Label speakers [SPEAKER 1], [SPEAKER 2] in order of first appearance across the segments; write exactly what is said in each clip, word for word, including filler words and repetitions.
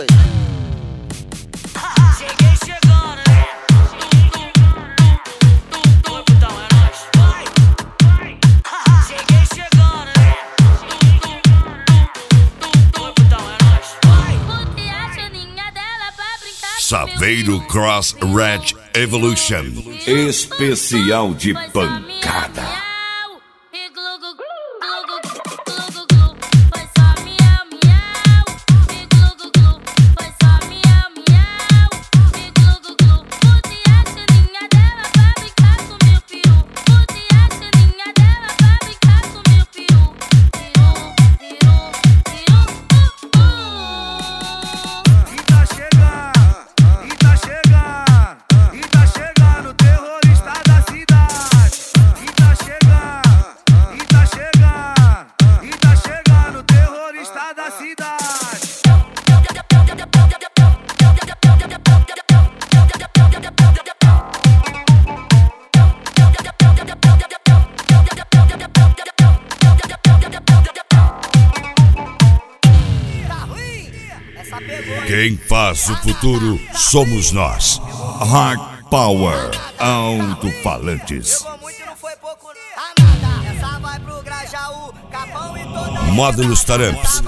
[SPEAKER 1] Cheguei chegando, né? Então é nóis. Cheguei chegando, né? Então é nóis.
[SPEAKER 2] Saveiro Cross Red Evolution. Especial de pancada. Quem faz o futuro somos nós. Hard Power Alto-Falantes. Módulos Taramps.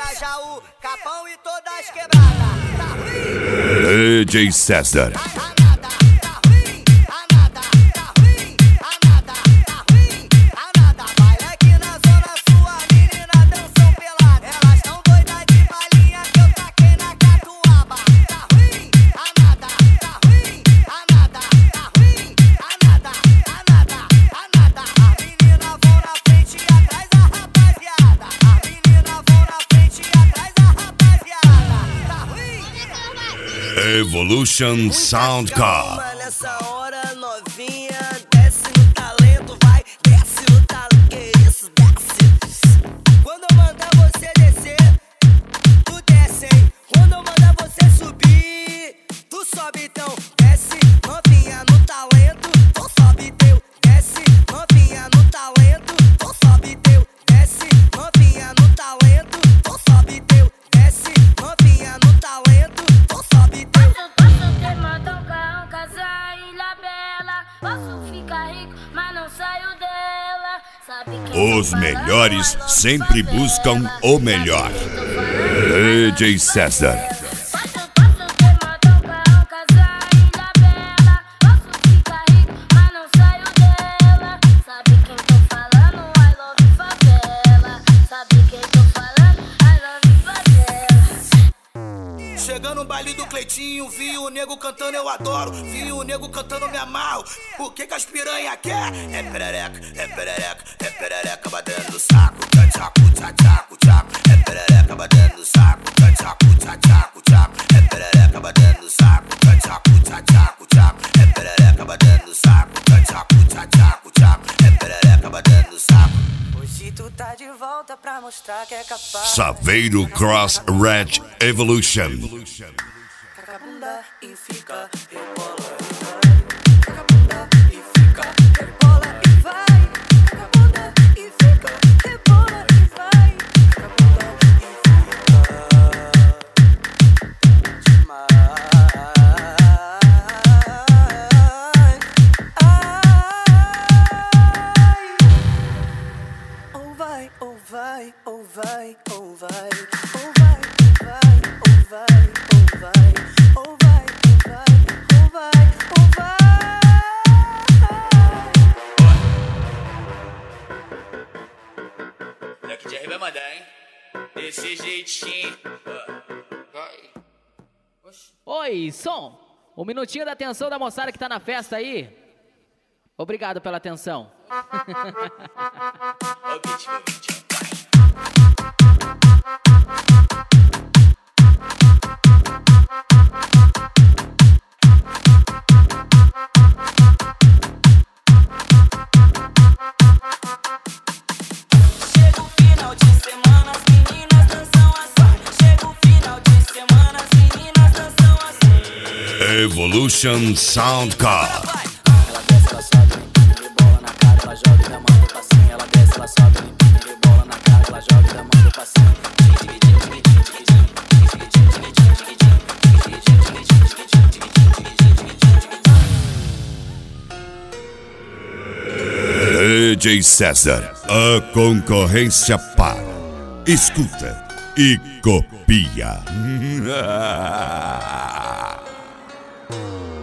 [SPEAKER 2] D J César. Evolution Sound Car.
[SPEAKER 1] Nessa hora novinha, desce no talento, vai, desce no talento, que isso, desce. Quando eu mandar você descer, tu desce, hein? Quando eu mandar você subir, tu sobe então, desce, novinha no talento, tu sobe teu, desce, novinha no talento, tu sobe teu, desce, novinha no talento, tu sobe teu, desce, novinha no talento, tu sobe teu.
[SPEAKER 2] Os melhores sempre buscam o melhor. D J César.
[SPEAKER 3] Chegando no baile do Cleitinho, vi o nego cantando, eu adoro. Vi o nego cantando, me amarro. O que que as piranha quer? É perereca, é perereca, é perereca batendo no saco. Tchaco, tchaco, tchaco. É perereca batendo no saco. Tchaco, tchaco, tchaco. É perereca batendo no saco. Tchaco, tchaco, tchaco. É perereca batendo no saco. Tchaco, tchaco, tchaco. É perereca batendo no saco.
[SPEAKER 1] Hoje tu tá de volta pra mostrar que é capaz.
[SPEAKER 2] Saveiro Cross Red Evolution.
[SPEAKER 1] Caga a bunda e fica, rebola e vai. Caga a bunda e fica, rebola e vai. Caga a bunda e fica, rebola e vai. Caga a bunda e fica demais. Ai. Ou vai, ou vai, ou vai, ou vai, ou vai, ou vai, ou vai, ou vai, ou vai, ou vai, ou vai.
[SPEAKER 3] Daqui de R vai mandar, hein? Desse jeitinho. Vai.
[SPEAKER 4] Oi, som! Um minutinho da atenção da moçada que tá na festa aí. Obrigado pela atenção.
[SPEAKER 3] Ó o beat, meu beat.
[SPEAKER 1] Chega o final de semana, as meninas dançam assim. Chega o final de semana, as meninas dançam assim.
[SPEAKER 2] Evolution Sound Car.
[SPEAKER 1] Ela desce, ela sobe, empina, rebola na cara, ela joga e manda o passinho. Ela desce, ela sobe, empina, rebola na cara, ela joga e manda o passinho.
[SPEAKER 2] D J César, a concorrência para. Escuta e copia.